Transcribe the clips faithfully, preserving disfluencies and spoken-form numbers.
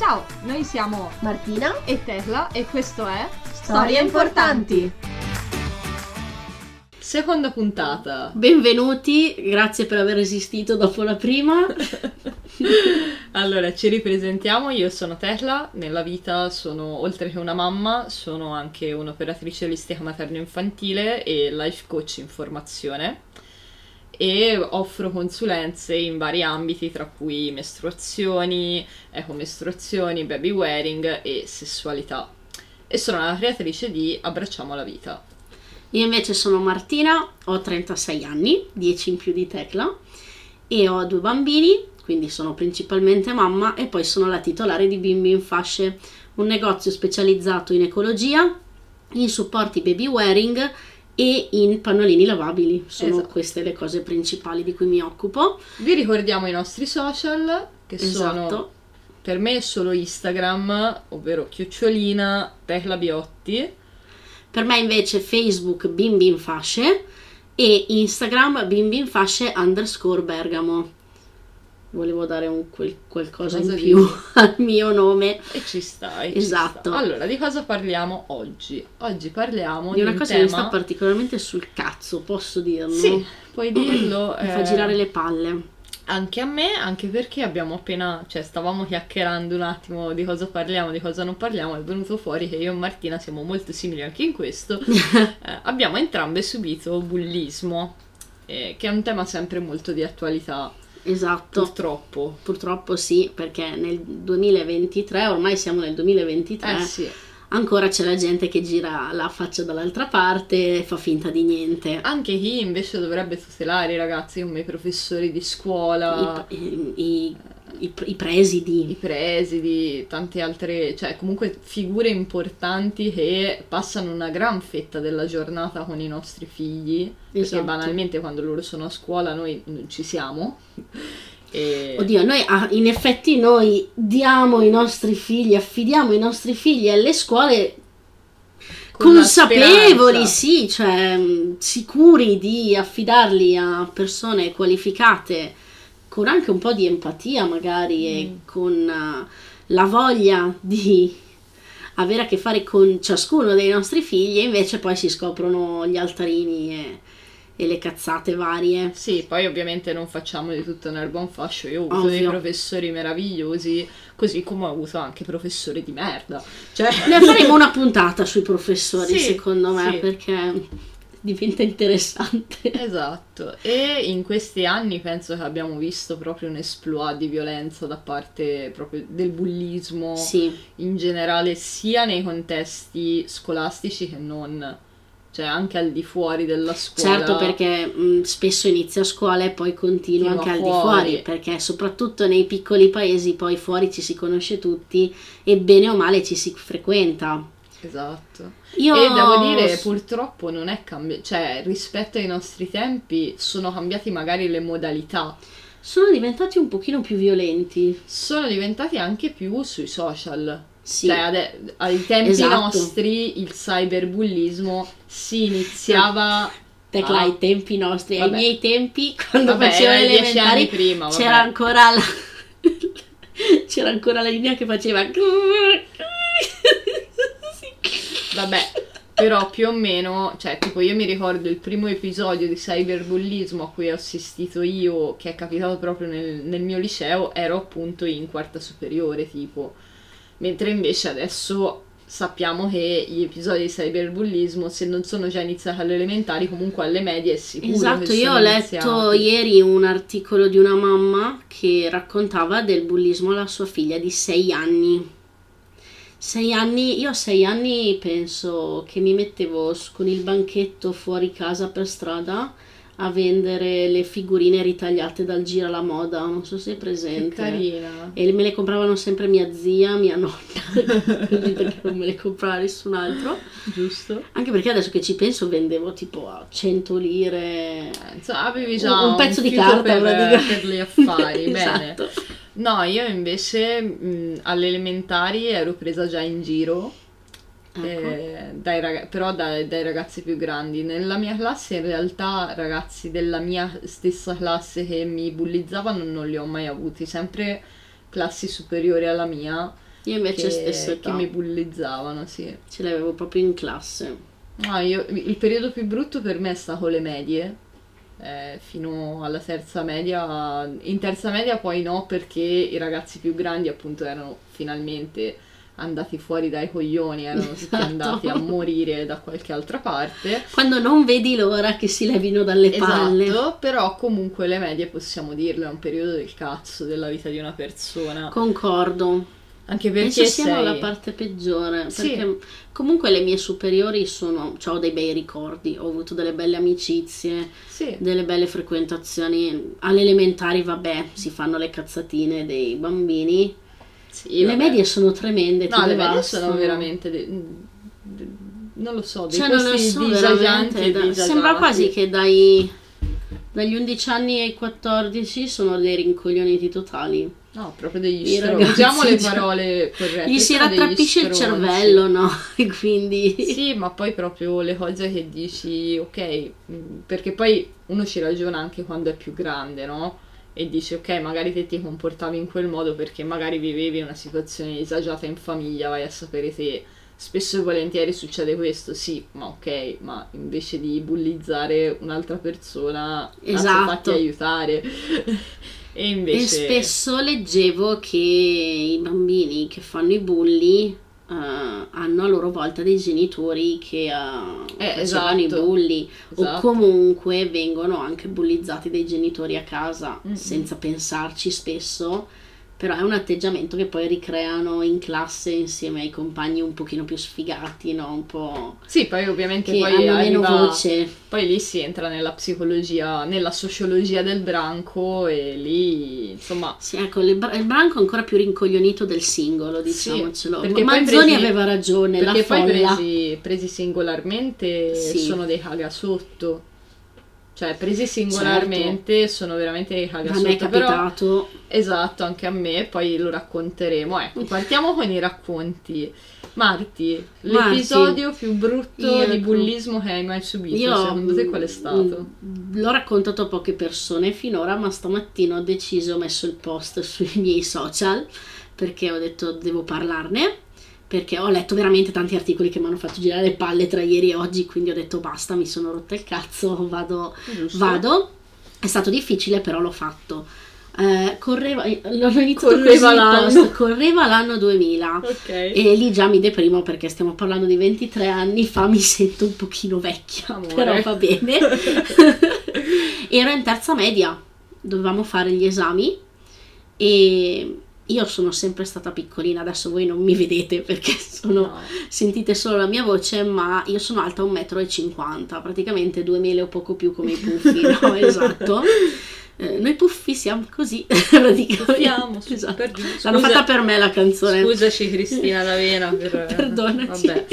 Ciao, noi siamo Martina e Tesla e questo è Storie Importanti. Seconda puntata. Benvenuti, grazie per aver resistito dopo la prima. Allora, ci ripresentiamo, io sono Tesla, nella vita sono, oltre che una mamma, sono anche un'operatrice olistica materno-infantile e life coach in formazione e offro consulenze in vari ambiti, tra cui mestruazioni, ecomestruazioni, baby wearing e sessualità. E sono la creatrice di Abbracciamo la vita. Io invece sono Martina, ho trentasei anni, dieci in più di Tecla, e ho due bambini, quindi sono principalmente mamma, e poi sono la titolare di Bimbi in Fasce, un negozio specializzato in ecologia, in supporti baby wearing e in pannolini lavabili. Sono Esatto. Queste le cose principali di cui mi occupo. Vi ricordiamo i nostri social, che Esatto. sono per me solo Instagram, ovvero chiocciolina Tecla Biotti. Per me invece Facebook Bimbi in Fasce e Instagram Bimbi in Fasce underscore Bergamo. Volevo dare un quel, qualcosa Cosa in di- più al mio nome. E ci stai. ci Esatto. sta. Allora, di cosa parliamo oggi? Oggi parliamo Di di una un cosa che mi tema... sta particolarmente sul cazzo, posso dirlo? Sì, puoi dirlo. Mi eh, fa girare le palle. Anche a me, anche perché abbiamo appena, cioè stavamo chiacchierando un attimo di cosa parliamo, di cosa non parliamo, è venuto fuori che io e Martina siamo molto simili anche in questo. Eh, abbiamo entrambe subito bullismo, eh, che è un tema sempre molto di attualità, Esatto. purtroppo. Purtroppo sì, perché nel duemilaventitré, ormai siamo nel duemilaventitré, Eh sì. ancora c'è la gente che gira la faccia dall'altra parte e fa finta di niente. Anche chi invece dovrebbe tutelare i ragazzi, come i professori di scuola, I, i, i, i, i i presidi. presidi, tante altre, cioè comunque figure importanti che passano una gran fetta della giornata con i nostri figli, perché Esatto. banalmente quando loro sono a scuola noi non ci siamo. E... Oddio, noi ah, in effetti noi diamo i nostri figli, affidiamo i nostri figli alle scuole con la consapevoli, speranza. sì, cioè mh, sicuri di affidarli a persone qualificate, con anche un po' di empatia magari e Mm. con eh, la voglia di avere a che fare con ciascuno dei nostri figli, e invece poi si scoprono gli altarini e, e le cazzate varie. Sì, poi ovviamente non facciamo di tutto un'erba un fascio, io ho avuto Ovvio. dei professori meravigliosi, così come ho avuto anche professori di merda. Cioè... Ne faremo una puntata sui professori, Sì, secondo me, sì. perché diventa interessante. Esatto, e in questi anni penso che abbiamo visto proprio un esploit di violenza da parte proprio del bullismo Sì, in generale, sia nei contesti scolastici che non, cioè anche al di fuori della scuola. certo, perché mh, spesso inizia a scuola e poi continua Continua anche al di fuori. fuori, perché soprattutto nei piccoli paesi poi fuori ci si conosce tutti e bene o male ci si frequenta. Esatto. Io E devo dire, purtroppo non è cambiato, cioè rispetto ai nostri tempi sono cambiati magari le modalità, sono diventati un pochino più violenti. sono diventati anche più sui social. Sì. Cioè, ade- ai tempi Esatto. nostri il cyberbullismo si iniziava Tecla, a- ai tempi nostri, ai Vabbè. miei tempi, quando Vabbè, facevo era le dieci elementari, anni prima, vabbè. c'era ancora la c'era ancora la linea che faceva Vabbè, però più o meno, cioè tipo io mi ricordo il primo episodio di cyberbullismo a cui ho assistito io, che è capitato proprio nel, nel mio liceo, ero appunto in quarta superiore tipo, mentre invece adesso sappiamo che gli episodi di cyberbullismo, se non sono già iniziati alle elementari, comunque alle medie è sicuro Esatto, che io sono ho letto iniziati. ieri un articolo di una mamma che raccontava del bullismo alla sua figlia di sei anni. Sei anni, io a sei anni penso che mi mettevo s- con il banchetto fuori casa per strada a vendere le figurine ritagliate dal Gira la Moda, non so se è Che presente. carina. E me le compravano sempre mia zia, mia nonna, così, perché non me le comprava nessun altro. Giusto? Anche perché adesso che ci penso vendevo tipo a cento lire. Eh, insomma, avevi già Un- un pezzo di fiuto carta, per, praticamente. per gli affari, bene. Esatto. No, io invece mh, alle elementari ero presa già in giro, Ecco. eh, dai raga- però dai, dai ragazzi più grandi. Nella mia classe in realtà ragazzi della mia stessa classe che mi bullizzavano non li ho mai avuti, sempre classi superiori alla mia, Io invece che, stessa età. che mi bullizzavano, sì. Ce l'avevo proprio in classe. No, io, il periodo più brutto per me è stato le medie, eh, fino alla terza media. In terza media poi no, perché i ragazzi più grandi appunto erano finalmente andati fuori dai coglioni, erano tutti Esatto. andati a morire da qualche altra parte. Quando non vedi l'ora che si levino dalle palle. Esatto, però comunque le medie possiamo dirlo, è un periodo del cazzo della vita di una persona. Concordo. Anche perché Penso siano sei... la parte peggiore, Sì. perché comunque le mie superiori sono, cioè, ho dei bei ricordi, ho avuto delle belle amicizie, Sì. delle belle frequentazioni. Alle elementari, vabbè, si fanno le cazzatine dei bambini. Sì, Le vabbè. medie sono tremende, ti No, le medie devastano. sono veramente... de- de- non lo so, dei Cioè, non lo posti so, disagianti veramente, e da- disagiati. sembra quasi che dai dagli undici anni ai quattordici sono dei rincoglioniti totali. No, proprio degli I stronzi. ragazzi, Usiamo le cioè, parole corrette. Gli si sono degli rattrapisce il stronzi. cervello, no? E quindi... Sì, ma poi proprio le cose che dici, ok, mh, perché poi uno ci ragiona anche quando è più grande, no? E dici, ok, magari te ti comportavi in quel modo perché magari vivevi una situazione disagiata in famiglia, vai a sapere te. Spesso e volentieri succede questo, sì, ma ok, ma invece di bullizzare un'altra persona, Esatto. fatti aiutare. E invece... E spesso leggevo che i bambini che fanno i bulli eh, hanno a loro volta dei genitori che eh, Eh, facevano esatto. i bulli, o Esatto. comunque vengono anche bullizzati dai genitori a casa Mm-mm. senza pensarci spesso. Però è un atteggiamento che poi ricreano in classe insieme ai compagni un pochino più sfigati, no? Un po' Sì, poi ovviamente che poi hanno meno arriva... voce. Poi lì si entra nella psicologia, nella sociologia del branco e lì, insomma... Sì, ecco, il, bra- il branco è ancora più rincoglionito del singolo, diciamocelo. perché poi Manzoni presi- aveva ragione, la Perché poi folla. presi, presi singolarmente Sì. sono dei cagasotto. Cioè, presi singolarmente sono veramente dei A me è cagasotto. Però, capitato. esatto, anche a me, poi lo racconteremo. Ecco, partiamo con i racconti. Marti, l'episodio Marti. più brutto Io- di bullismo che hai mai subito, Io secondo te qual è stato? mm, l'ho raccontato a poche persone finora, ma stamattina ho deciso, ho messo il post sui miei social perché ho detto devo parlarne, perché ho letto veramente tanti articoli che mi hanno fatto girare le palle tra ieri e oggi, quindi ho detto basta, mi sono rotta il cazzo, vado, Giusto? vado. È stato difficile, però l'ho fatto. Eh, correva, l'ho iniziato Correva così il l'anno. post, correva l'anno duemila. Ok. E lì già mi deprimo perché stiamo parlando di ventitré anni fa, mi sento un pochino vecchia, Amore. però va bene. Ero in terza media, dovevamo fare gli esami e io sono sempre stata piccolina, adesso voi non mi vedete perché sono, No. sentite solo la mia voce, ma io sono alta un metro e cinquanta, praticamente due mele o poco più come i puffi, no? Esatto. Eh, noi puffi siamo così, praticamente. Puffiamo, su, Esatto. per giù. L'hanno Scusa- fatta per me la canzone. Scusaci Cristina D'Avena per... Perdonaci. Vabbè,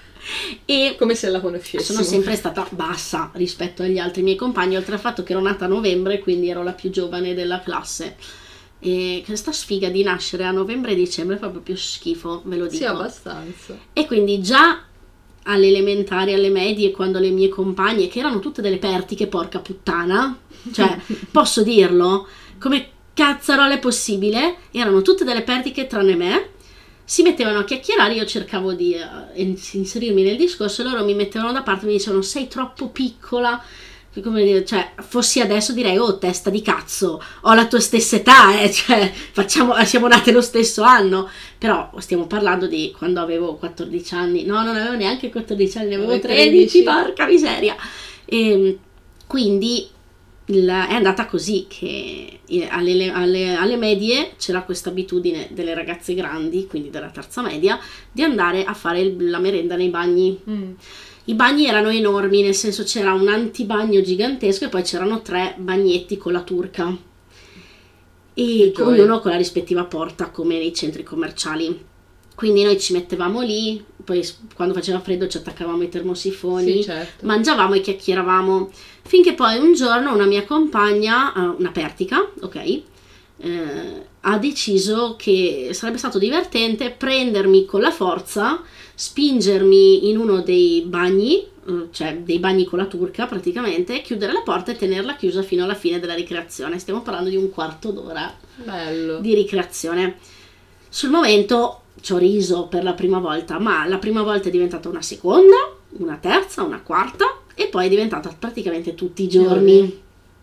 E come se la conoscessimo. sono sempre stata bassa rispetto agli altri miei compagni, oltre al fatto che ero nata a novembre, quindi ero la più giovane della classe. E questa sfiga di nascere a novembre e dicembre fa proprio schifo, ve lo dico. Sì, abbastanza. E quindi già alle elementari, alle medie, quando le mie compagne, che erano tutte delle pertiche, porca puttana, cioè, posso dirlo, come cazzarole è possibile, erano tutte delle pertiche tranne me, si mettevano a chiacchierare, io cercavo di eh, inserirmi nel discorso e loro mi mettevano da parte e mi dicevano sei troppo piccola, come dire, cioè, fossi adesso direi oh testa di cazzo, ho la tua stessa età, eh, cioè, facciamo, siamo nate lo stesso anno, però stiamo parlando di quando avevo quattordici anni, no, non avevo neanche quattordici anni, ne avevo Avevi tredici, tredici. porca miseria. E quindi il- è andata così che eh, alle, alle- alle medie c'era questa abitudine delle ragazze grandi, quindi della terza media, di andare a fare il- la merenda nei bagni. Mm. I bagni erano enormi, nel senso c'era un antibagno gigantesco e poi c'erano tre bagnetti con la turca e Che gioia. ognuno con la rispettiva porta come nei centri commerciali. Quindi noi ci mettevamo lì, poi s- quando faceva freddo ci attaccavamo ai termosifoni, Sì, certo. mangiavamo e chiacchieravamo, finché poi un giorno una mia compagna, eh, una pertica, ok, eh, ha deciso che sarebbe stato divertente prendermi con la forza, spingermi in uno dei bagni, eh, cioè dei bagni con la turca praticamente, chiudere la porta e tenerla chiusa fino alla fine della ricreazione. Stiamo parlando di un quarto d'ora Bello. di ricreazione. Sul momento ci ho riso per la prima volta, ma la prima volta è diventata una seconda, una terza, una quarta e poi è diventata praticamente tutti i giorni.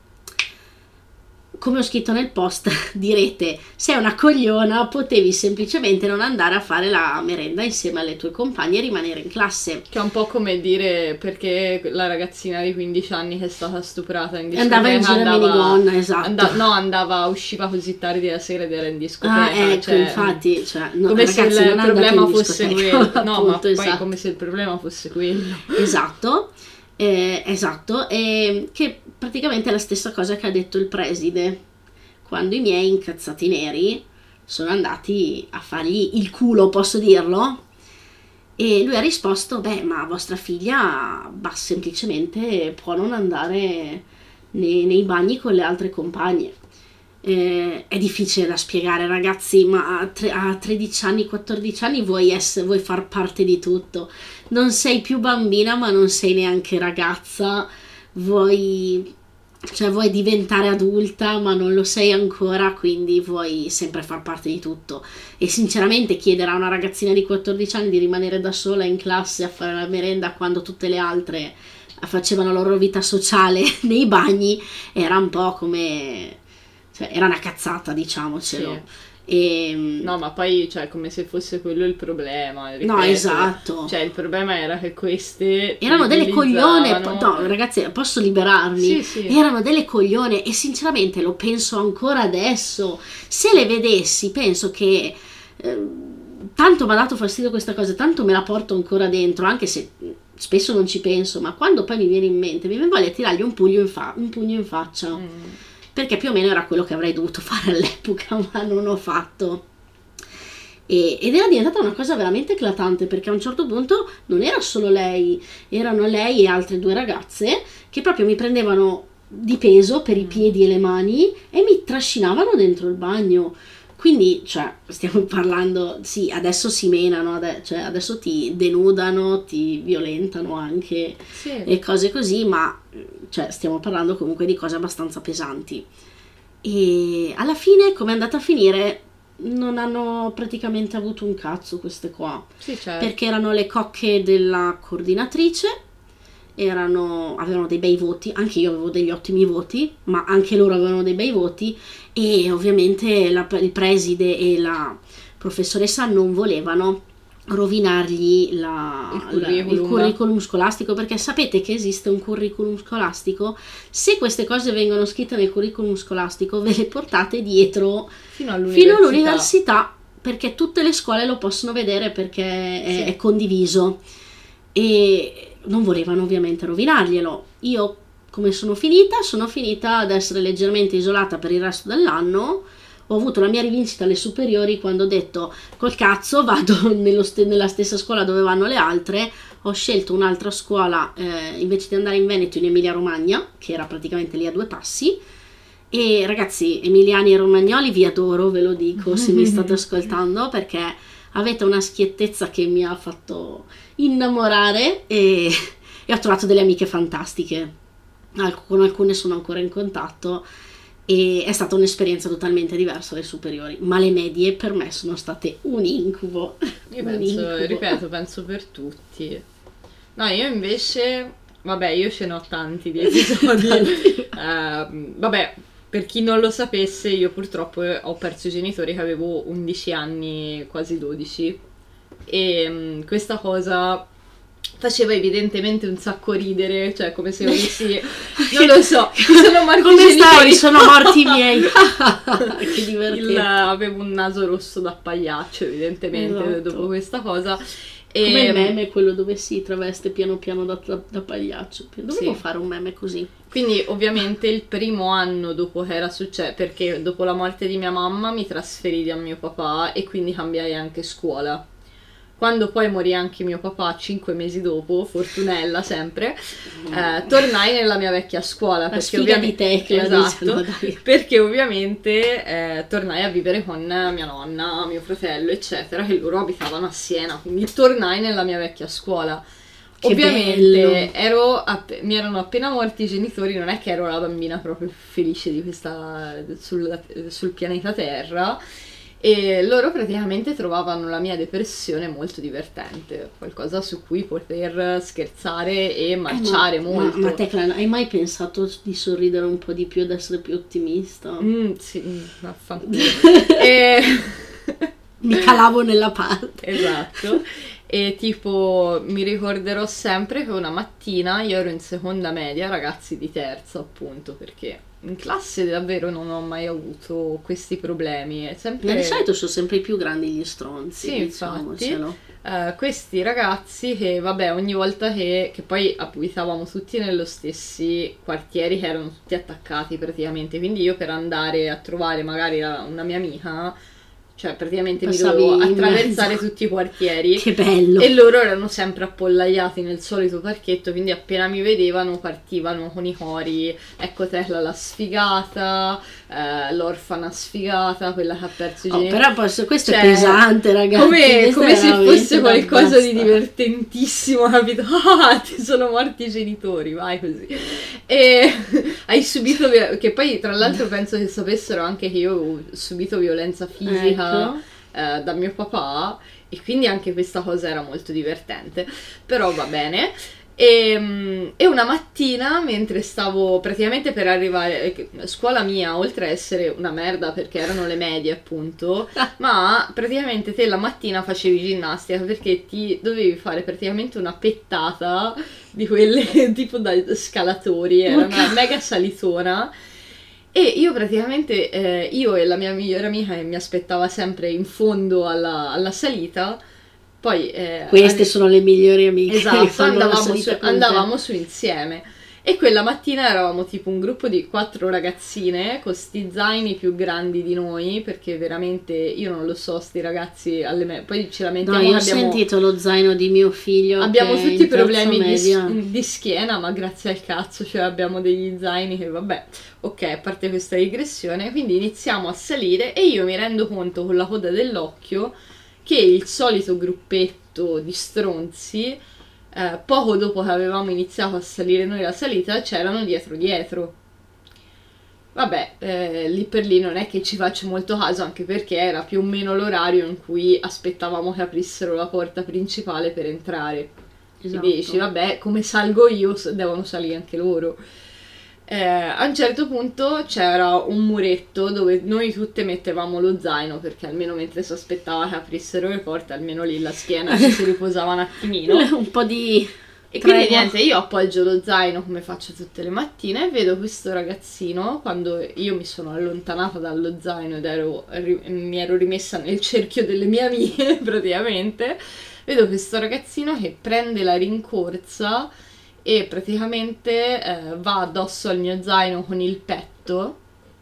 Come ho scritto nel post, direte, sei una cogliona, potevi semplicemente non andare a fare la merenda insieme alle tue compagne e rimanere in classe. Che è un po' come dire perché la ragazzina di quindici anni che è stata stuprata in discoteca andava in giro in minigonna, esatto. And- no, andava, usciva così tardi la sera ed era in discoteca. Ah, ecco, cioè, infatti, cioè, no, come ragazzi, se il non problema fosse discoteca, quello. No, appunto, ma poi esatto. come se il problema fosse quello. Esatto. Eh, esatto, e che praticamente è la stessa cosa che ha detto il preside quando i miei incazzati neri sono andati a fargli il culo, posso dirlo? E lui ha risposto, beh, ma vostra figlia bah, semplicemente può non andare nei, nei bagni con le altre compagne. Eh, è difficile da spiegare, ragazzi, ma a, tre, a tredici anni, quattordici anni vuoi, essere, vuoi far parte di tutto. Non sei più bambina, ma non sei neanche ragazza. Vuoi, cioè, vuoi diventare adulta, ma non lo sei ancora, quindi vuoi sempre far parte di tutto. E sinceramente chiedere a una ragazzina di quattordici anni di rimanere da sola in classe a fare la merenda quando tutte le altre facevano la loro vita sociale nei bagni era un po' come... cioè, era una cazzata, diciamocelo. Sì. E... no, ma poi, cioè, come se fosse quello il problema. Ripeto. No, esatto. Cioè, il problema era che queste erano delle coglione. No, ragazzi, posso liberarmi? Sì, sì. Erano delle coglione e sinceramente lo penso ancora adesso. Se le vedessi, penso che eh, tanto mi ha dato fastidio questa cosa, tanto me la porto ancora dentro, anche se spesso non ci penso, ma quando poi mi viene in mente, mi viene voglia di tirargli un pugno in, fa- un pugno in faccia. Mm. Perché più o meno era quello che avrei dovuto fare all'epoca, ma non ho fatto. E, ed era diventata una cosa veramente eclatante, perché a un certo punto non era solo lei, erano lei e altre due ragazze che proprio mi prendevano di peso per i piedi e le mani e mi trascinavano dentro il bagno. Quindi, cioè, stiamo parlando, sì, adesso si menano, ade- cioè adesso ti denudano, ti violentano anche, sì, e cose così, ma cioè, stiamo parlando comunque di cose abbastanza pesanti. E alla fine, come è andata a finire, non hanno praticamente avuto un cazzo queste qua, sì, certo. Perché erano le cocche della coordinatrice, erano, avevano dei bei voti, anche io avevo degli ottimi voti, ma anche loro avevano dei bei voti e ovviamente la, il preside e la professoressa non volevano rovinargli la, il, curriculum. la, il curriculum scolastico, perché sapete che esiste un curriculum scolastico. Se queste cose vengono scritte nel curriculum scolastico ve le portate dietro fino all'università, fino all'università perché tutte le scuole lo possono vedere perché è, sì, è condiviso e non volevano ovviamente rovinarglielo. Io come sono finita? Sono finita ad essere leggermente isolata per il resto dell'anno. Ho avuto la mia rivincita alle superiori quando ho detto col cazzo vado nello st- nella stessa scuola dove vanno le altre. Ho scelto un'altra scuola eh, invece di andare in Veneto, in Emilia Romagna, che era praticamente lì a due passi. E ragazzi, emiliani e romagnoli, vi adoro, ve lo dico se mi state ascoltando, perché avete una schiettezza che mi ha fatto innamorare e, e ho trovato delle amiche fantastiche. Con alcune sono ancora in contatto e è stata un'esperienza totalmente diversa dalle superiori, ma le medie per me sono state un incubo. Io un penso, incubo. ripeto, penso per tutti. No, io invece, vabbè, io ce ne ho tanti di episodi. uh, vabbè, per chi non lo sapesse, io purtroppo ho perso i genitori che avevo undici anni, quasi dodici, e um, questa cosa faceva evidentemente un sacco ridere, cioè come se avessi, non lo so, sono morti come i genitori. Stai? Sono morti i miei. Che divertente. Il, avevo un naso rosso da pagliaccio evidentemente, esatto, dopo questa cosa. E... come il meme, quello dove si traveste piano piano da, da, da pagliaccio. Dovevo sì. fare un meme così. Quindi ovviamente il primo anno dopo che era successo, perché dopo la morte di mia mamma mi trasferì da mio papà e quindi cambiai anche scuola. Quando poi morì anche mio papà, cinque mesi dopo, fortunella sempre, eh, tornai nella mia vecchia scuola. La perché sfiga di Tecla, esatto, diciamo, perché ovviamente eh, tornai a vivere con mia nonna, mio fratello, eccetera, che loro abitavano a Siena, quindi tornai nella mia vecchia scuola. Che ovviamente ero app- mi erano appena morti i genitori, non è che ero la bambina proprio felice di questa sul, sul pianeta Terra. E loro praticamente trovavano la mia depressione molto divertente, qualcosa su cui poter scherzare e marciare eh, ma, molto. Ma, ma Tecla, hai mai pensato di sorridere un po' di più, ad essere più ottimista? Mm, sì, vaffanculo. e... Mi calavo nella parte. Esatto. E tipo mi ricorderò sempre che una mattina io ero in seconda media, ragazzi di terza appunto, perché in classe davvero non ho mai avuto questi problemi. È sempre... Ma di solito sono sempre i più grandi gli stronzi, sì, infatti. diciamocelo. Uh, questi ragazzi che vabbè ogni volta che, che poi abitavamo tutti nello stessi quartieri che erano tutti attaccati praticamente, quindi io per andare a trovare magari la, una mia amica, cioè praticamente Passavi mi dovevo in attraversare mezzo. tutti i quartieri. Che bello! E loro erano sempre appollaiati nel solito parchetto, quindi appena mi vedevano partivano con i cori, ecco Tecla la sfigata, eh, l'orfana sfigata, quella che ha perso i Oh, genitori. però posso, questo Cioè, è pesante, ragazzi. Come, questo come è se veramente fosse da qualcosa di basta. divertentissimo, capito? Ah, ti sono morti i genitori, vai così. E hai subito, che poi tra l'altro penso che sapessero anche che io ho subito violenza fisica. Ecco. Eh, da mio papà, e quindi anche questa cosa era molto divertente, però va bene. E, e una mattina, mentre stavo praticamente per arrivare, scuola mia, oltre a essere una merda perché erano le medie appunto, ma praticamente te la mattina facevi ginnastica perché ti dovevi fare praticamente una pettata di quelle tipo da scalatori, era una mega salitona. E io praticamente, eh, io e la mia migliore amica che mi aspettava sempre in fondo alla, alla salita, poi... Eh, Queste alle... sono le migliori amiche. Esatto, andavamo su, su, andavamo su insieme. E quella mattina eravamo tipo un gruppo di quattro ragazzine con sti zaini più grandi di noi, perché veramente io non lo so, sti ragazzi alle me... poi ce lamentiamo. No, io ho abbiamo... sentito lo zaino di mio figlio. Abbiamo che tutti in terza problemi di, media. di schiena, ma grazie al cazzo, cioè abbiamo degli zaini che vabbè, ok, a parte questa digressione, quindi iniziamo a salire e io mi rendo conto con la coda dell'occhio che il solito gruppetto di stronzi, eh, poco dopo che avevamo iniziato a salire noi la salita, c'erano dietro dietro. Vabbè, eh, lì per lì non è che ci faccio molto caso, anche perché era più o meno l'orario in cui aspettavamo che aprissero la porta principale per entrare. Esatto. Quindi dici, vabbè, come salgo io, devono salire anche loro. Eh, a un certo punto c'era un muretto dove noi tutte mettevamo lo zaino, perché almeno mentre si aspettava che aprissero le porte, almeno lì la schiena ci si riposava un attimino. Un po' di... E quindi Prego. niente, io appoggio lo zaino come faccio tutte le mattine e vedo questo ragazzino, quando io mi sono allontanata dallo zaino ed ero, ri- mi ero rimessa nel cerchio delle mie amiche praticamente, vedo questo ragazzino che prende la rincorsa e praticamente eh, va addosso al mio zaino con il petto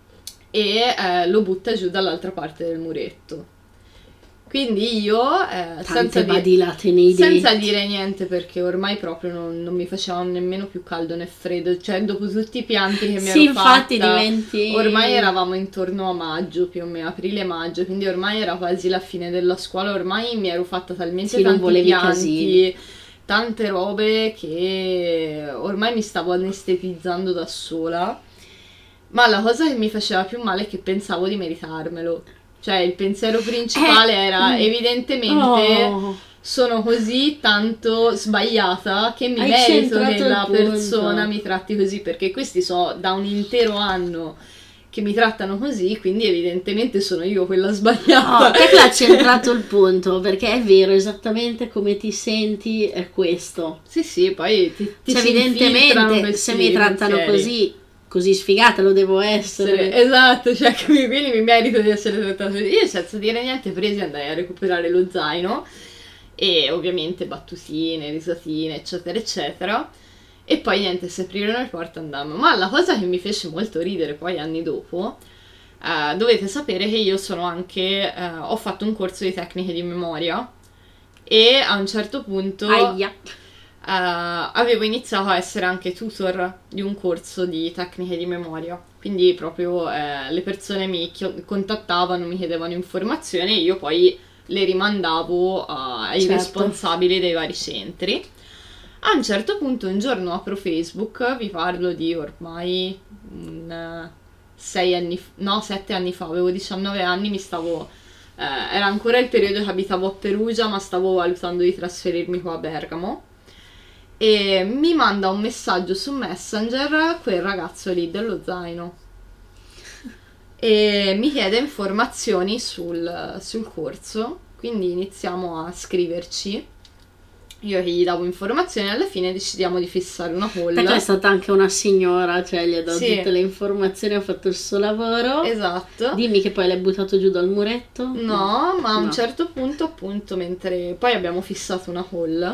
e eh, lo butta giù dall'altra parte del muretto. Quindi io, eh, senza, badilate nei senza dire niente, perché ormai proprio non, non mi faceva nemmeno più caldo né freddo, cioè dopo tutti i pianti che mi sì, ero fatta, infatti diventi... ormai eravamo intorno a maggio, più o meno aprile-maggio, quindi ormai era quasi la fine della scuola, ormai mi ero fatta talmente sì, tanti non volevi pianti, casini. tante robe che ormai mi stavo anestetizzando da sola, ma la cosa che mi faceva più male è che pensavo di meritarmelo. Cioè il pensiero principale eh, era evidentemente oh. sono così tanto sbagliata che mi Hai merito che centrato la il punto. persona mi tratti così, perché questi so da un intero anno che mi trattano così, quindi evidentemente sono io quella sbagliata. Oh, Tecla ha centrato il punto, perché è vero, esattamente come ti senti è questo. Sì sì, poi ti, ti cioè, si infiltrano evidentemente questi se mi trattano pensieri. così così sfigata lo devo essere. Esatto, cioè che mi, quindi mi merito di essere trattato così. Io senza dire niente presi andai a recuperare lo zaino e ovviamente battutine, risatine eccetera eccetera, e poi niente, si aprirono le porte e andammo. Ma la cosa che mi fece molto ridere poi anni dopo, eh, dovete sapere che io sono anche eh, ho fatto un corso di tecniche di memoria e a un certo punto Aia. Uh, avevo iniziato a essere anche tutor di un corso di tecniche di memoria, quindi proprio eh, le persone mi chi- contattavano, mi chiedevano informazioni e io poi le rimandavo uh, ai certo. responsabili dei vari centri. A un certo punto un giorno apro Facebook, vi parlo di ormai um, sei anni f- no sette anni fa, avevo diciannove anni, mi stavo Eh, era ancora il periodo che abitavo a Perugia, ma stavo valutando di trasferirmi qua a Bergamo. E mi manda un messaggio su Messenger quel ragazzo lì dello zaino. E mi chiede informazioni sul, sul corso. Quindi iniziamo a scriverci. Io che gli davo informazioni, alla fine decidiamo di fissare una call. Perché è stata anche una signora, cioè gli ha dato Sì. tutte le informazioni, ha fatto il suo lavoro. Esatto. Dimmi che poi l'hai buttato giù dal muretto. No, ma a un No. certo punto, appunto, mentre poi abbiamo fissato una call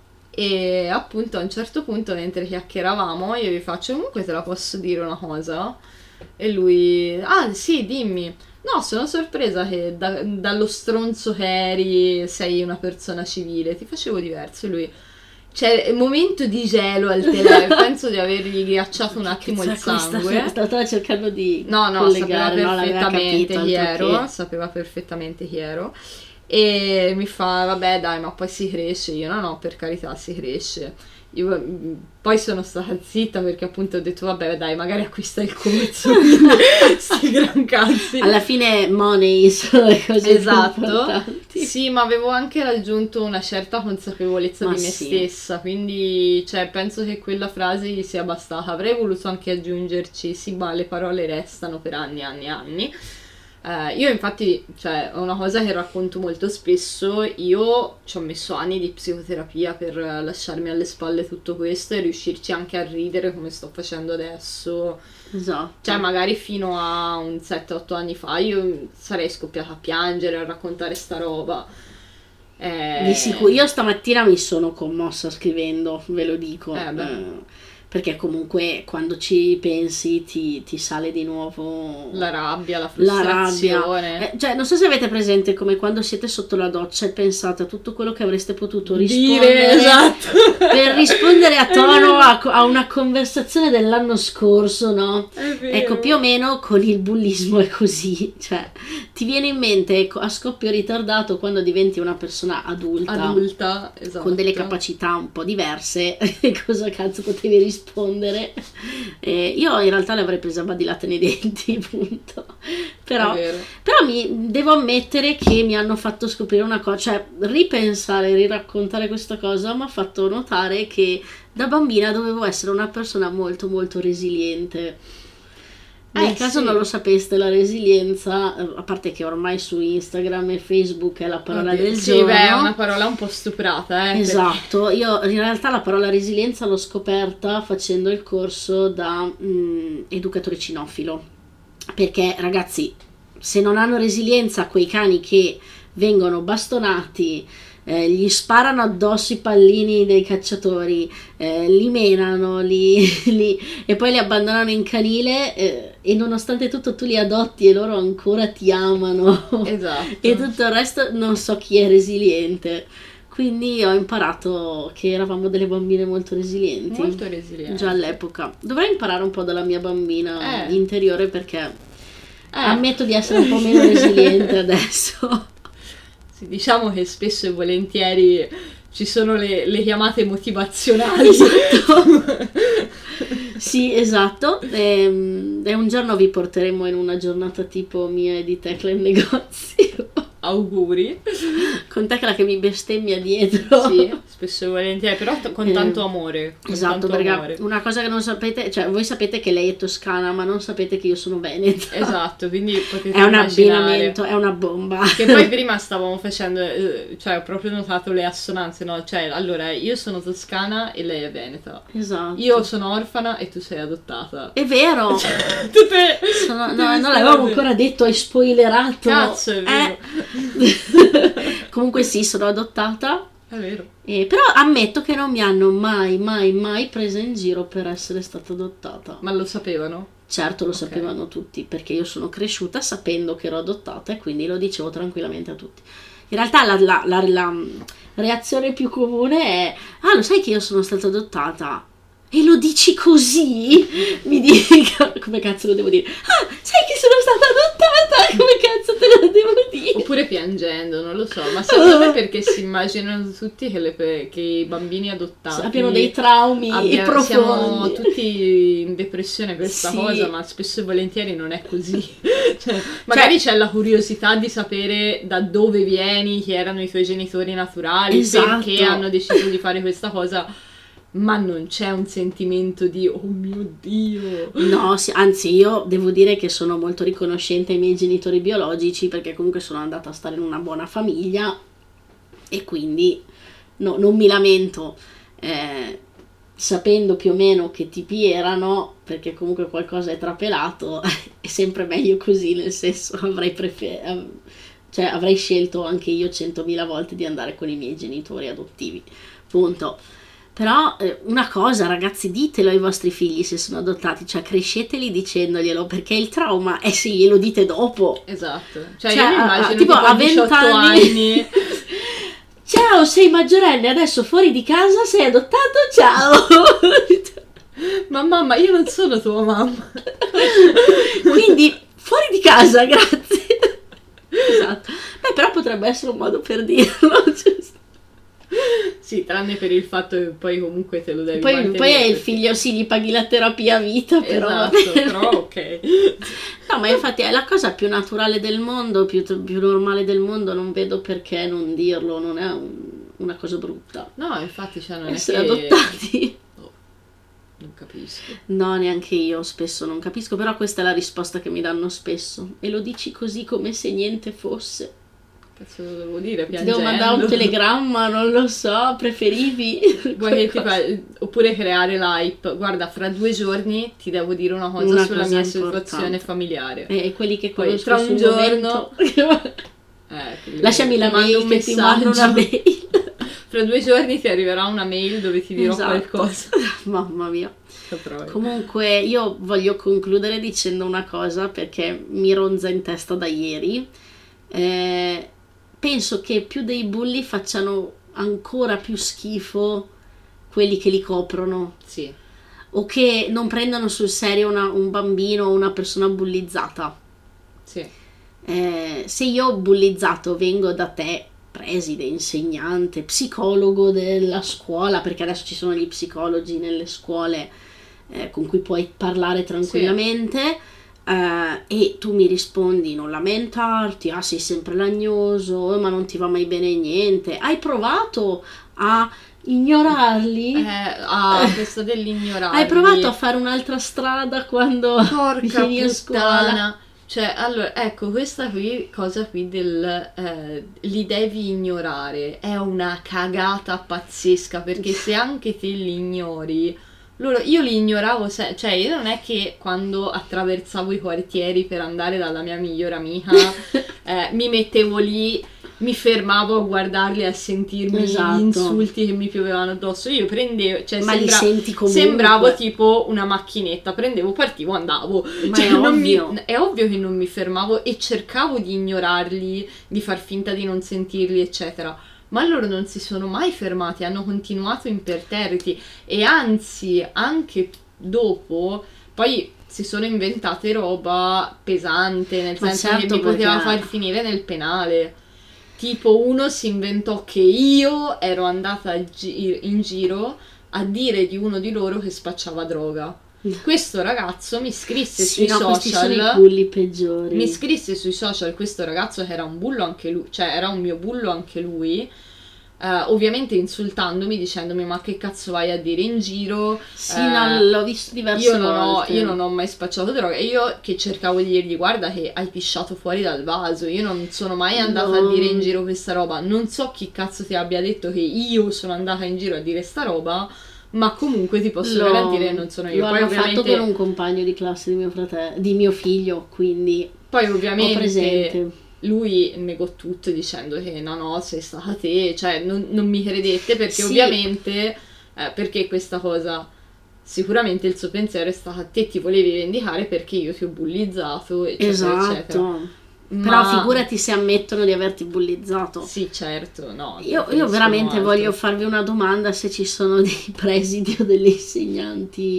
e appunto a un certo punto, mentre chiacchieravamo, io gli faccio: comunque te la posso dire una cosa? E lui: ah sì, dimmi. No, sono sorpresa che da- dallo stronzo che eri sei una persona civile, ti facevo diverso. E lui: c'è un momento di gelo al telefono, penso di avergli ghiacciato un attimo il sangue. Stava cercando di No, no, collegare, sapeva no, l'aveva perfettamente capito, chi altro ero, che- sapeva perfettamente chi ero. E mi fa: vabbè dai, ma poi si cresce. Io: no, no, per carità, si cresce. Io mm, poi sono stata zitta perché appunto ho detto: vabbè dai, magari acquista il corso. Quindi sti gran cazzi. Alla fine money sono le cose più Esatto, importanti. sì, ma avevo anche raggiunto una certa consapevolezza Ma di me sì. stessa, quindi cioè, penso che quella frase gli sia bastata. Avrei voluto anche aggiungerci: sì, ma le parole restano per anni e anni e anni. Eh, io infatti, cioè, è una cosa che racconto molto spesso. Io ci ho messo anni di psicoterapia per eh, lasciarmi alle spalle tutto questo e riuscirci anche a ridere come sto facendo adesso. Esatto. Cioè, magari fino a un sette otto anni fa io sarei scoppiata a piangere, a raccontare sta roba. Eh, Di sicuro, io stamattina mi sono commossa scrivendo, ve lo dico, Eh, beh. eh, perché comunque quando ci pensi ti, ti sale di nuovo La rabbia, la la rabbia. frustrazione. Eh, cioè, non so se avete presente come quando siete sotto la doccia e pensate a tutto quello che avreste potuto Dire, rispondere esatto. per rispondere a È tono vero. a, a una conversazione dell'anno scorso, no? È vero. Ecco, più o meno con il bullismo è così, cioè ti viene in mente ecco, a scoppio ritardato quando diventi una persona adulta, Adulta, esatto. con delle capacità un po' diverse, cosa cazzo potevi rispondere? Eh, io in realtà le avrei presa a badilate nei denti, punto. Però, È vero. però mi devo ammettere che mi hanno fatto scoprire una cosa, cioè ripensare, riraccontare questa cosa mi ha fatto notare che da bambina dovevo essere una persona molto molto resiliente. Nel Eh, caso sì. non lo sapeste, la resilienza, eh, a parte che ormai su Instagram e Facebook è la parola Oddio, del sì, giorno. beh, è una parola un po' stuprata, eh. Esatto, io in realtà la parola resilienza l'ho scoperta facendo il corso da mm, educatore cinofilo, perché ragazzi, se non hanno resilienza quei cani che vengono bastonati, eh, gli sparano addosso i pallini dei cacciatori, eh, li menano li, li- e poi li abbandonano in canile, eh, e nonostante tutto tu li adotti e loro ancora ti amano perché- Esatto. e tutto il resto, non so chi è resiliente. Quindi ho imparato che eravamo delle bambine molto resilienti. Molto resiliente. Già all'epoca. Dovrei imparare un po' dalla mia bambina Eh. interiore perché Eh. ammetto di essere un po' meno resiliente adesso. Sì, diciamo che spesso e volentieri ci sono le, le chiamate motivazionali. Esatto. Sì, esatto. E, e un giorno vi porteremo in una giornata tipo mia e di Tecla in negozio. Auguri. Con Tecla che mi bestemmia dietro. Sì, spesso e volentieri, però t- con Eh, tanto amore. Con Esatto, tanto perché amore. una cosa che non sapete, cioè voi sapete che lei è toscana, ma non sapete che io sono veneta. Esatto, quindi potete È un immaginare. abbinamento, è una bomba. Che poi prima stavamo facendo, eh, cioè ho proprio notato le assonanze, no? Cioè, allora, io sono toscana e lei è veneta. Esatto. Io sono orfana e tu sei adottata. È vero. Tutte... Sono- tutte no, queste non l'avevamo cose. ancora detto, hai spoilerato. Cazzo, è vero. Eh. Comunque sì, sono adottata. È vero. Eh, però ammetto che non mi hanno mai, mai, mai presa in giro per essere stata adottata. Ma lo sapevano? Certo, lo Ok. sapevano tutti, perché io sono cresciuta sapendo che ero adottata e quindi lo dicevo tranquillamente a tutti. In realtà la, la- la- la reazione più comune è: ah, lo sai che io sono stata adottata? E lo dici così? Mi dica, come cazzo lo devo dire? Ah, sai che sono stata adottata? Come cazzo te lo devo dire? Oppure piangendo, non lo so, ma secondo me perché si immaginano tutti che, le, che i bambini adottati abbiano dei traumi abbia, profondi. Siamo tutti in depressione per questa Sì. cosa, ma spesso e volentieri non è così. Cioè, magari cioè, c'è la curiosità di sapere da dove vieni, chi erano i tuoi genitori naturali, esatto. perché hanno deciso di fare questa cosa, ma non c'è un sentimento di oh mio Dio. No, sì, anzi io devo dire che sono molto riconoscente ai miei genitori biologici, perché comunque sono andata a stare in una buona famiglia e quindi no, non mi lamento, eh, sapendo più o meno che tipi erano, perché comunque qualcosa è trapelato, è sempre meglio così, nel senso avrei prefer- cioè avrei scelto anche io centomila volte di andare con i miei genitori adottivi, punto. Però eh, una cosa, ragazzi, ditelo ai vostri figli se sono adottati, cioè cresceteli dicendoglielo, perché il trauma è se glielo dite dopo. Esatto. Cioè, cioè io mi immagino tipo, tipo a ventotto anni, anni. Ciao, sei maggiorenne, adesso fuori di casa, sei adottato, ciao. Ma mamma, io non sono tua mamma. Quindi fuori di casa, grazie. Esatto. Beh, però potrebbe essere un modo per dirlo, giusto? Sì, tranne per il fatto che poi comunque te lo devi poi, mantenere. poi è il figlio, sì, gli paghi la terapia a vita, però... Esatto, però ok. No, ma infatti è la cosa più naturale del mondo, più, più normale del mondo, non vedo perché non dirlo, non è un, una cosa brutta. No, infatti, cioè, non essere è che... adottati. Oh, non capisco. No, neanche io spesso non capisco, però questa è la risposta che mi danno spesso. E lo dici così come se niente fosse. Cazzo lo devo dire, Ti piangendo. devo mandare un telegramma, non lo so, preferivi? Vuoi che ti fa... Oppure creare l'hype. Guarda, fra due giorni ti devo dire una cosa Una sulla cosa mia importante. situazione familiare. E quelli che Poi conosco tra un sul giorno... momento... Eh, Lasciami la mail un che ti mando una mail. Fra due giorni ti arriverà una mail dove ti dirò Esatto. qualcosa. Mamma mia. Saprò. Comunque io voglio concludere dicendo una cosa, perché mi ronza in testa da ieri. Eh, penso che più dei bulli facciano ancora più schifo quelli che li coprono. Sì. O che non prendono sul serio una, un bambino o una persona bullizzata. Sì. Eh, se io bullizzato vengo da te, preside, insegnante, psicologo della scuola, perché adesso ci sono gli psicologi nelle scuole eh, con cui puoi parlare tranquillamente, sì. eh, e tu mi rispondi non lamentarti, ah sei sempre lagnoso, ma non ti va mai bene niente, hai provato a ignorarli? Eh, ah, questo dell'ignorarli. Hai provato a fare un'altra strada quando Porca vieni a scuola? puttana. Cioè, allora, ecco, questa qui, cosa qui del eh, li devi ignorare è una cagata pazzesca, perché se anche te li ignori, loro, io li ignoravo, se, cioè io non è che quando attraversavo i quartieri per andare dalla mia migliore amica eh, mi mettevo lì, mi fermavo a guardarli, a sentirmi esatto. gli insulti che mi piovevano addosso. Io prendevo, cioè ma sembra, li senti comunque. sembravo tipo una macchinetta, prendevo, partivo, andavo. Ma cioè, è non ovvio. Mi, è ovvio che non mi fermavo e cercavo di ignorarli, di far finta di non sentirli, eccetera. Ma loro non si sono mai fermati, hanno continuato imperterriti e anzi, anche dopo, poi si sono inventate roba pesante, nel ma senso certo, che mi poteva perché... far finire nel penale. Tipo uno si inventò che io ero andata gi- in giro a dire di uno di loro che spacciava droga. Questo ragazzo mi scrisse sì, sui no, questi social, sono i bulli peggiori. mi scrisse sui social questo ragazzo che era un bullo anche lui, cioè era un mio bullo anche lui, eh, ovviamente insultandomi, dicendomi ma che cazzo vai a dire in giro. Sì, eh, no, l'ho visto diverse io non volte. Ho, io non ho mai spacciato droga e io che cercavo di dirgli guarda che hai pisciato fuori dal vaso, io non sono mai andata no. a dire in giro questa roba, non so chi cazzo ti abbia detto che io sono andata in giro a dire sta roba, ma comunque ti posso Lo, garantire non sono io. Lo poi hanno ovviamente fatto con un compagno di classe di mio fratello, di mio figlio, quindi poi ho ovviamente presente. lui negò tutto dicendo che no no sei stata te, cioè non, non mi credette perché sì. ovviamente eh, perché questa cosa sicuramente il suo pensiero è stato te ti volevi vendicare perché io ti ho bullizzato eccetera esatto eccetera. Però Ma... figurati se ammettono di averti bullizzato. Sì, certo, no. Io, io veramente altro. voglio farvi una domanda, se ci sono dei presidi o degli insegnanti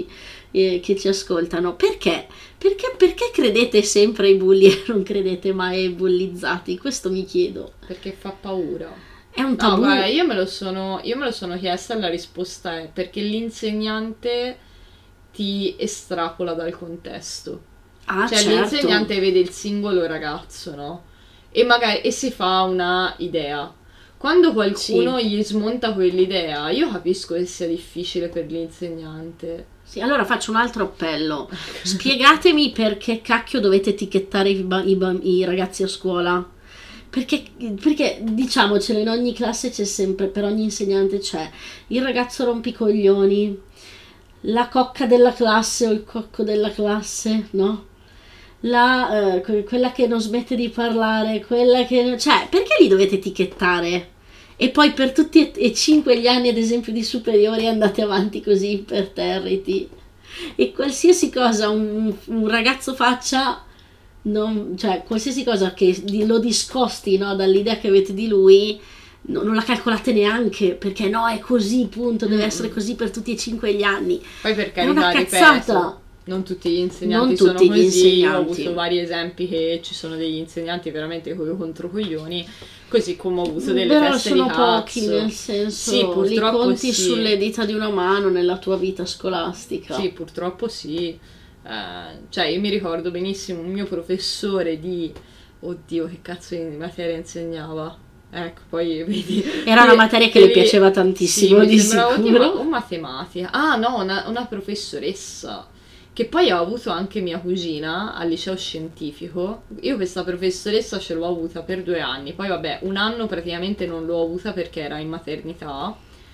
eh, che ci ascoltano, perché? Perché, perché credete sempre ai bulli e non credete mai ai bullizzati? Questo mi chiedo. Perché fa paura. È un No, tabù. guarda, io me lo sono, io me lo sono chiesta e la risposta è perché l'insegnante ti estrapola dal contesto. Ah, Cioè certo. l'insegnante vede il singolo ragazzo, no? E magari e si fa una idea. Quando qualcuno Sì. gli smonta quell'idea, io capisco che sia difficile per l'insegnante. Sì, allora faccio un altro appello. Spiegatemi perché cacchio dovete etichettare i, ba- i ba- i ragazzi a scuola. Perché, perché diciamocelo, in ogni classe c'è sempre, per ogni insegnante c'è il ragazzo rompicoglioni, la cocca della classe o il cocco della classe, no? La, eh, que- quella che non smette di parlare, quella che... Cioè, perché li dovete etichettare? E poi per tutti e, e cinque gli anni, ad esempio, di superiori andate avanti così imperterriti. E qualsiasi cosa un, un ragazzo faccia, non, cioè qualsiasi cosa che di- lo discosti, no, dall'idea che avete di lui, no- non la calcolate neanche, perché no, è così, punto, deve Mm. essere così per tutti e cinque gli anni. Poi per È una carità, cazzata. ripeto, non tutti gli insegnanti Non sono tutti gli così. Io ho insegnanti. avuto vari esempi che ci sono degli insegnanti veramente coi controcoglioni, così come ho avuto delle Però teste sono di pochi, cazzo. nel senso, Sì, li purtroppo conti sì. sulle dita di una mano nella tua vita scolastica. Sì, purtroppo sì. Eh, cioè, io mi ricordo benissimo un mio professore di... Oddio, che cazzo di materia insegnava? Ecco, poi vedi... Era una materia che le piaceva tantissimo, sì, mi di sembrava sicuro. ottima- o matematica. Ah, no, una, una professoressa che poi ho avuto anche mia cugina al liceo scientifico. Io questa professoressa ce l'ho avuta per due anni, poi vabbè, un anno praticamente non l'ho avuta perché era in maternità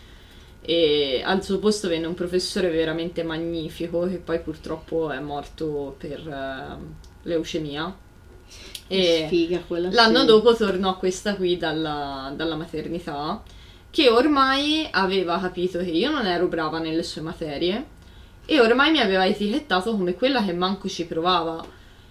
e al suo posto venne un professore veramente magnifico che poi purtroppo è morto per eh, leucemia. E Sfiga quella, l'anno sì. dopo tornò questa qui dalla, dalla maternità, che ormai aveva capito che io non ero brava nelle sue materie e ormai mi aveva etichettato come quella che manco ci provava.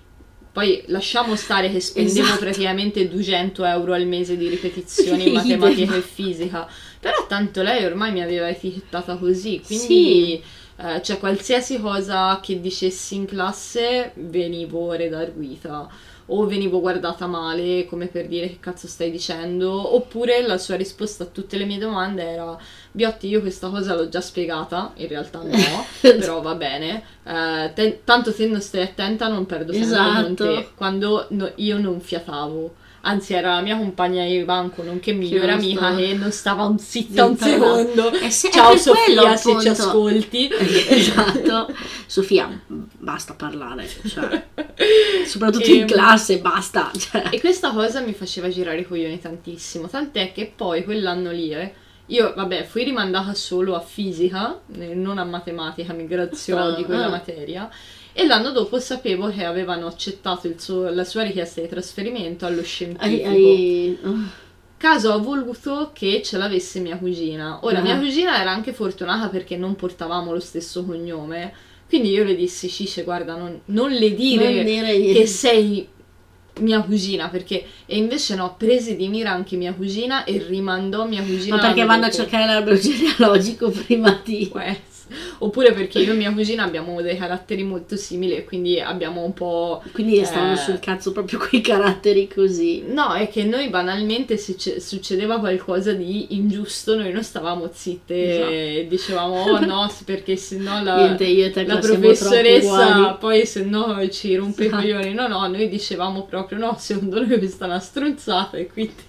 Poi lasciamo stare che spendevo Esatto. praticamente duecento euro al mese di ripetizioni in matematica Idem. e fisica, però tanto lei ormai mi aveva etichettata così, quindi Sì. eh, cioè qualsiasi cosa che dicessi in classe venivo redarguita o venivo guardata male come per dire che cazzo stai dicendo, oppure la sua risposta a tutte le mie domande era: Biotti, io questa cosa l'ho già spiegata, in realtà no, però va bene, eh, te- tanto te non stai attenta, non perdo tempo con Esatto. te, quando no- io non fiatavo. Anzi, era la mia compagna di banco, nonché migliore non amica, stava- che non stava un zitta un Zitta, no. secondo. E se- è Ciao per quello, Sofia, se ci appunto. ascolti. Esatto. Sofia, basta parlare, cioè, soprattutto in Ehm, classe, basta. Cioè. E questa cosa mi faceva girare i coglioni tantissimo, tant'è che poi quell'anno lì, eh, io vabbè fui rimandata solo a fisica, eh, non a matematica, mi graziò Ah, di quella ah. materia, e l'anno dopo sapevo che avevano accettato il suo- la sua richiesta di trasferimento allo Hai, scientifico. hai- oh. Caso ha voluto che ce l'avesse mia cugina. Ora, Ah. mia cugina era anche fortunata perché non portavamo lo stesso cognome, quindi io le dissi: Cice, guarda, non, non le dire Non dire che niente. sei mia cugina, perché... E invece no, prese di mira anche mia cugina e rimandò mia cugina Ma perché l'anno vanno a dopo. cercare l'albero genealogico prima di... Può essere. Oppure perché io e mia cugina abbiamo dei caratteri molto simili e quindi abbiamo un po'... Quindi stavano eh, sul cazzo proprio quei caratteri così. No, è che noi banalmente se ce- succedeva qualcosa di ingiusto noi non stavamo zitte Esatto. e dicevamo oh no, s- perché sennò la, Niente, io e te la siamo troppo professoressa uguali. poi se no ci rompe Esatto. i coglioni. No, no, noi dicevamo proprio no, secondo noi questa è una stronzata e quindi...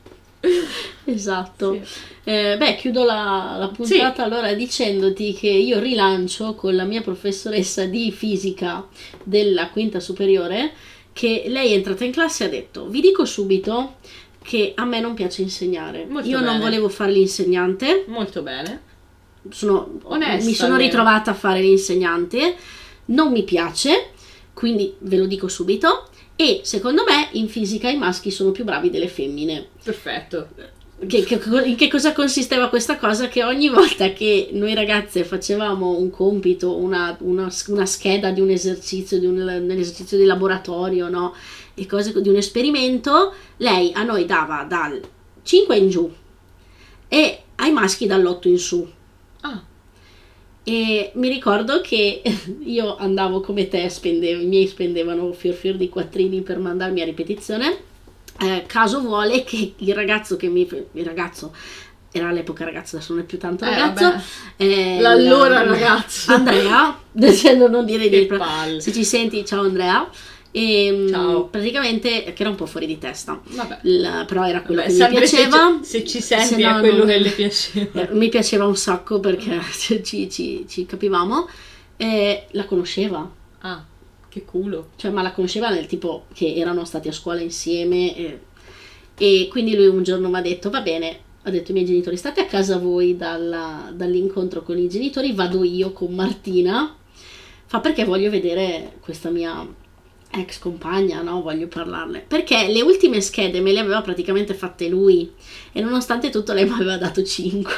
Esatto. Sì. Eh, beh, chiudo la, la puntata allora dicendoti che io rilancio con la mia professoressa di fisica della quinta superiore, che lei è entrata in classe e ha detto: vi dico subito che a me non piace insegnare. Molto Io non bene. volevo fare l'insegnante, Molto bene. sono, Onesta, mi sono almeno. ritrovata a fare l'insegnante, non mi piace, quindi ve lo dico subito. E secondo me in fisica i maschi sono più bravi delle femmine. Perfetto. Che, che- in che cosa consisteva questa cosa? Che ogni volta che noi ragazze facevamo un compito, una, una- una scheda di un esercizio, di un, un esercizio di laboratorio, no? E cose di un esperimento, lei a noi dava dal cinque in giù e ai maschi dall'otto in su. Ah, E mi ricordo che io andavo come te, spendevo, i miei spendevano fior fior di quattrini per mandarmi a ripetizione. Eh, caso vuole che il ragazzo che mi... il ragazzo era all'epoca ragazzo, adesso non è più tanto ragazzo, eh, eh, l'allora il, ragazzo Andrea, dicendo non dire che di palle. Se ci senti, ciao Andrea. E ciao. Praticamente, che era un po' fuori di testa. Vabbè. Il, però era quello Vabbè, che mi piaceva. Se ci, se ci senti se no, è quello non, che le piaceva. Mi piaceva un sacco perché ci, ci, ci capivamo. E la conosceva. Ah, che culo. Cioè, ma la conosceva nel tipo che erano stati a scuola insieme. E, e quindi lui un giorno mi ha detto, va bene, ha detto ai miei genitori, state a casa voi dalla, dall'incontro con i genitori, vado io con Martina. Fa, perché voglio vedere questa mia ex compagna, no? Voglio parlarle. Perché le ultime schede me le aveva praticamente fatte lui e nonostante tutto lei mi aveva dato cinque.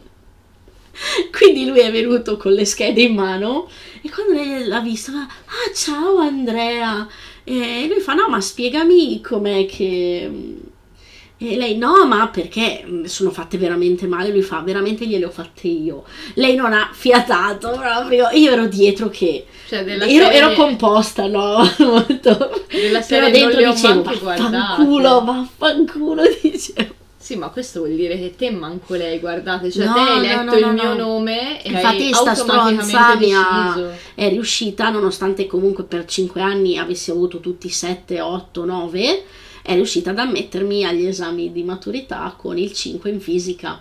Quindi lui è venuto con le schede in mano e quando lei l'ha vista fa, ah ciao Andrea, e lui fa, no ma spiegami com'è che... E lei, no, ma perché sono fatte veramente male? Lui fa, veramente gliele ho fatte io. Lei non ha fiatato proprio. Io ero dietro che... Cioè, della ero, serie... ero composta, no? Molto. Della serie però dentro non dicevo, vaffanculo, vaffanculo, dicevo. Sì, ma questo vuol dire che te manco lei, guardate, cioè no, te hai letto no, no, il no, mio no. nome e infatti hai sta automaticamente stronza mia deciso. È riuscita, nonostante comunque per cinque anni avessi avuto tutti sette, otto, nove, è riuscita ad ammettermi agli esami di maturità con il cinque in fisica.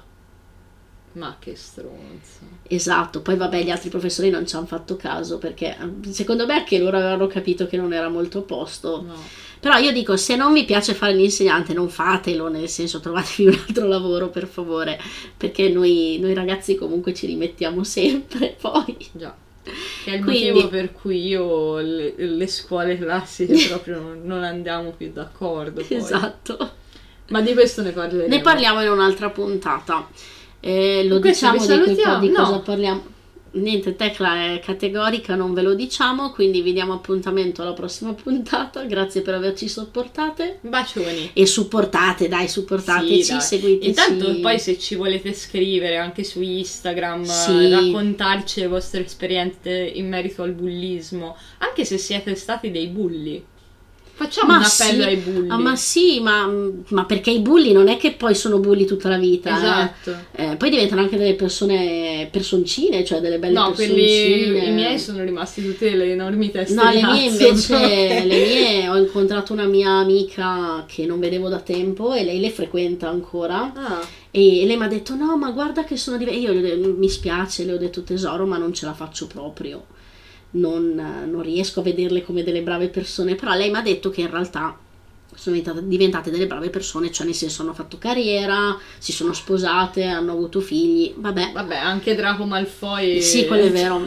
Ma che stronza. Esatto, poi vabbè gli altri professori non ci hanno fatto caso perché secondo me anche loro avevano capito che non era molto a posto. No. Però io dico, se non vi piace fare l'insegnante non fatelo, nel senso trovatevi un altro lavoro per favore, perché noi, noi ragazzi comunque ci rimettiamo sempre poi. Già. Che è il Quindi, motivo per cui io le, le scuole classiche proprio non, non andiamo più d'accordo. Poi. Esatto. Ma di questo ne parleremo. Ne parliamo in un'altra puntata. Eh, lo Questo diciamo di, cui, di no. cosa parliamo. Niente, Tecla è categorica, non ve lo diciamo, quindi vi diamo appuntamento alla prossima puntata. Grazie per averci sopportate. Bacioni. E supportate, dai, supportateci, sì, dai. seguiteci. Intanto poi se ci volete scrivere anche su Instagram, sì. raccontarci le vostre esperienze in merito al bullismo, anche se siete stati dei bulli. Facciamo ma un appello sì, ai bulli. Ah, ma sì, ma, ma perché i bulli non è che poi sono bulli tutta la vita. Esatto. Eh. Eh, poi diventano anche delle persone personcine, cioè delle belle no, personcine. No, quelli i miei sono rimasti tutte le enormi teste no, di le mie cazzo, invece, perché... le mie ho incontrato una mia amica che non vedevo da tempo e lei le frequenta ancora. Ah. E lei mi ha detto, no, ma guarda che sono diversa. Io le, mi spiace, le ho detto tesoro, ma non ce la faccio proprio. Non, non riesco a vederle come delle brave persone, però lei mi ha detto che in realtà sono diventate, diventate delle brave persone, cioè nel senso hanno fatto carriera, si sono sposate, hanno avuto figli, vabbè. Vabbè, anche Draco Malfoy... Sì, quello è vero.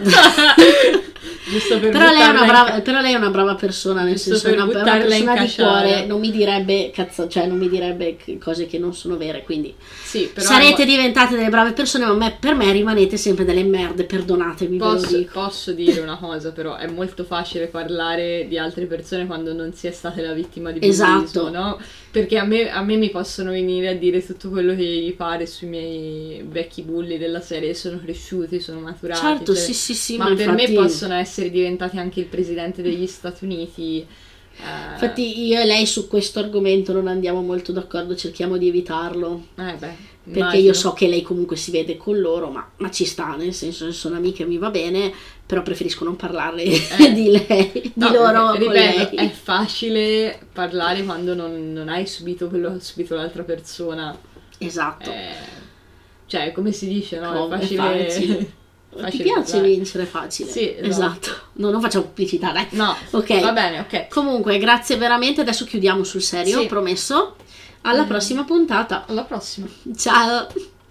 Giusto per però, lei è una brava, ca- però lei è una brava persona, nel Giusto senso è una, una persona di cuore, non mi direbbe cazzo, cioè non mi direbbe cose che non sono vere, quindi sì, però sarete è... diventate delle brave persone, ma me, per me rimanete sempre delle merde, perdonatemi. Posso, ve lo dico. posso dire una cosa, però è molto facile parlare di altre persone quando non si è state la vittima di bullismo, esatto. No? Perché a me, a me mi possono venire a dire tutto quello che gli pare sui miei vecchi bulli della serie, sono cresciuti, sono maturati. Certo, cioè, sì, sì, sì, ma, ma per infatti... me possono essere diventati anche il presidente degli Stati Uniti. Eh... Infatti io e lei su questo argomento non andiamo molto d'accordo, cerchiamo di evitarlo. Eh beh, perché immagino. io so che lei comunque si vede con loro, ma, ma ci sta, nel senso se sono amiche mi va bene, però preferisco non parlarle eh. di lei, di no, loro ripeto, con lei. È facile parlare quando non, non hai subito quello che ha subito l'altra persona. Esatto. Eh, cioè, come si dice, no? Com- è facile... È facile. facile Ti piace parlare. vincere facile? Sì, esatto. esatto. No, non facciamo pubblicità, dai. No, ok. Va bene, ok. Comunque, grazie veramente, adesso chiudiamo sul serio, sì. promesso. Alla mm. prossima puntata. Alla prossima. Ciao.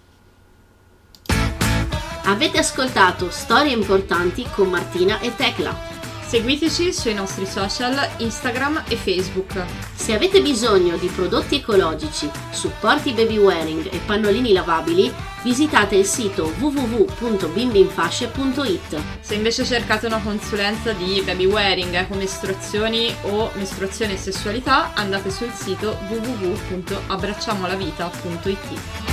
Avete ascoltato Storie Importanti con Martina e Tecla. Seguiteci sui nostri social Instagram e Facebook. Se avete bisogno di prodotti ecologici, supporti baby wearing e pannolini lavabili, visitate il sito w w w punto bimbinfasce punto i t. Se invece cercate una consulenza di baby wearing, ecomestruazioni o mestruazione e sessualità, andate sul sito w w w punto abbracciamolavita punto i t.